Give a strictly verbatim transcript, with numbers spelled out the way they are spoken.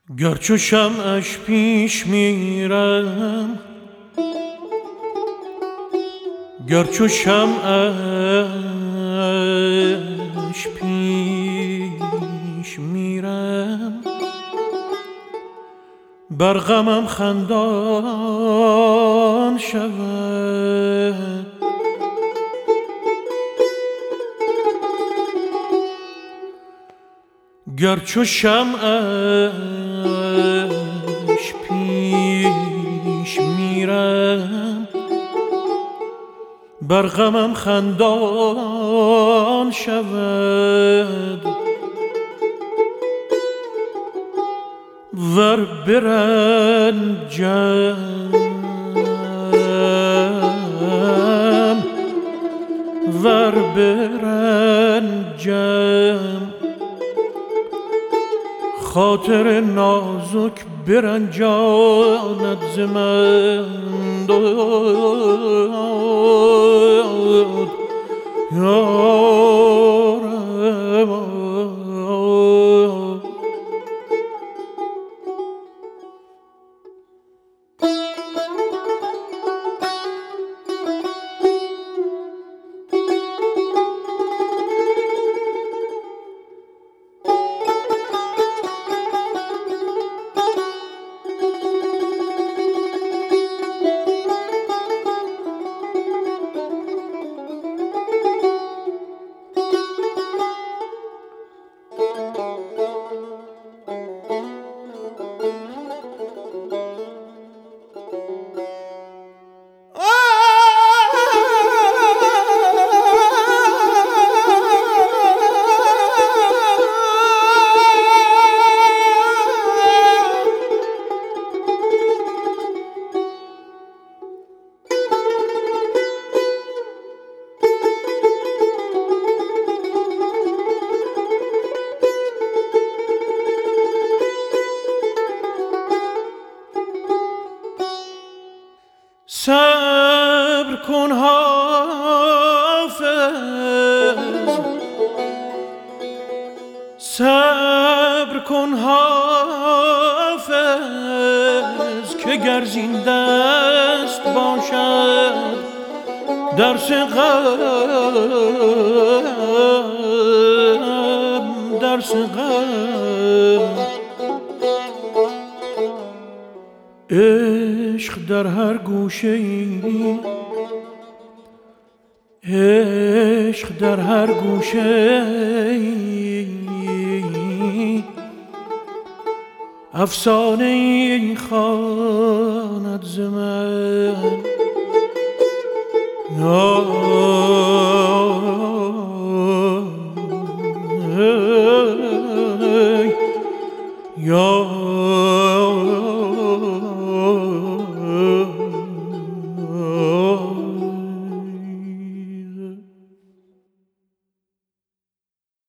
گر چو شمعش پیش میرم، گر چو شمعش پیش میرم، بر غمم خندان شود. گر چو شمعش پیش میرم، بر غمم خندان شود. ور برنجم، ور برنجم، خاطر نازک برنجاند ز من. یارم صبر کن حافظ، صبر کن حافظ، که گر زین دست باشد درس غم، درس غم. عشق در هر گوشه ای، عشق در هر گوشه ای، افسانه ای خواند ز من. یا